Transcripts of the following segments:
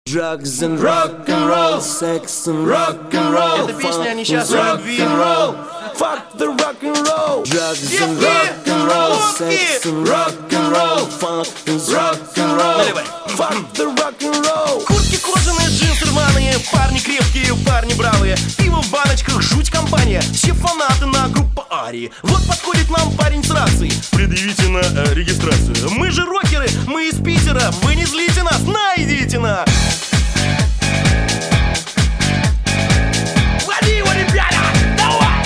Drugs and rock and roll, sex and rock and roll. Эта песня о несчастной любви. Fuck the rock and roll. Drugs and rock and roll, sex and rock and roll. Funk is rock and roll. Fuck the rock and roll. Куртки кожаные, джинсы рваные, парни крепкие, парни бравые. Пиво в баночках, жуть компания. Все фанаты на группу Арии. Вот подходит нам парень с рацией. Предъявите на регистрацию. Мы же рокеры, мы из Питера. Вы не злите нас, найдите нас. Лови его, ребята, давай!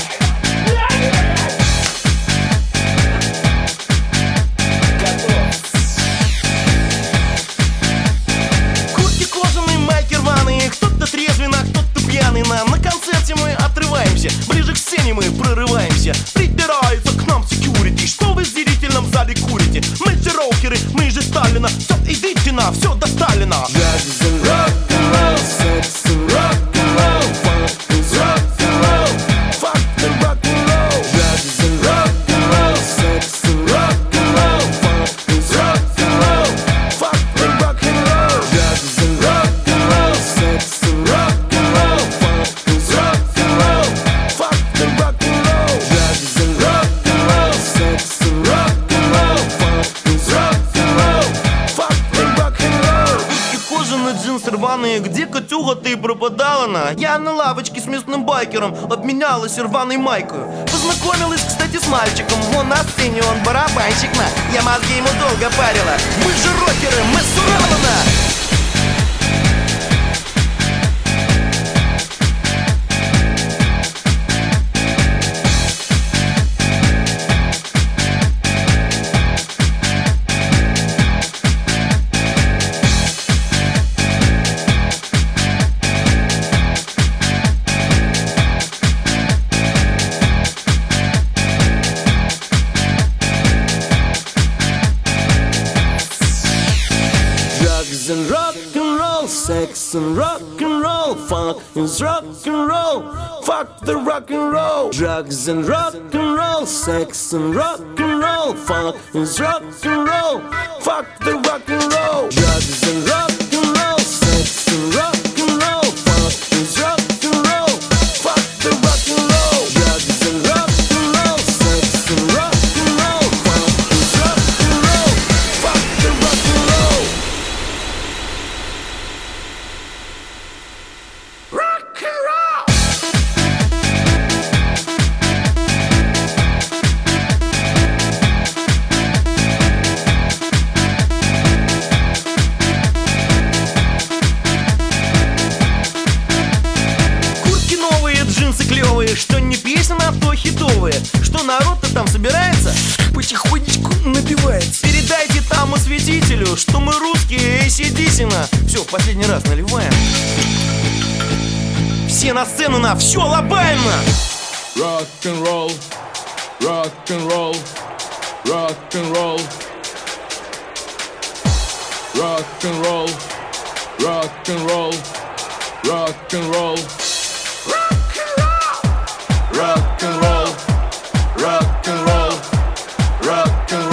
Куртки кожаные, майки рваные. Кто-то трезвенно, кто-то пьяный. На концерте мы отрываемся. Ближе к сцене мы прорываемся. Прибирается к нам секьюрити. Что вы в зрительном зале курите? Мы же рокеры, мы же Сталина. Все, идите на, все до Сталина. Drugs and rock and roll, sex and rock and roll. Funk is rock and roll. Fuck the rock and roll. Drugs and rock and roll, sex and rock and roll. Funk is rock and roll. Fuck the rock and roll. Drugs and rock and roll, sex and rock and roll. Funk is rock and roll. Fuck the rock and roll. Drugs and rock and roll, sex and rock and roll. Funk is rock and roll. Fuck the rock and roll. И кожаные джинсы рваные. Где, Катюга, ты пропадала на? Я на лавочке с местным байкером обменялась рваной майкой. Познакомилась, кстати, с мальчиком. Вон на сцене он барабанщик на. Я мозги ему долго парила. Мы же рокеры, мы с Урала на. Drugs and rock and roll, sex and rock and roll. Funk is rock and roll. Fuck the rock and roll. Drugs and rock and roll, sex and rock and roll. Funk is rock and roll. Fuck the rock and roll. Drugs and rock and roll, sex and rock and roll. Funk is rock and roll. Fuck the rock and roll. Drugs and rock and roll, sex and rock and roll. Funk is rock and roll. Fuck the rock and roll. Rock and roll! Куртки новые, джинсы клевые. Что не песня, а то хитовые. Что народ-то там собирается? Потихонечку набивается. Передайте там осветителю, что мы русские, AC/DC на. Все, в последний раз наливаем. Все на сцену на, все лобаем на. Rock and roll, rock and roll, rock and roll, rock and roll, rock and roll, rock and roll, rock and roll, rock and roll, rock and roll, rock and roll.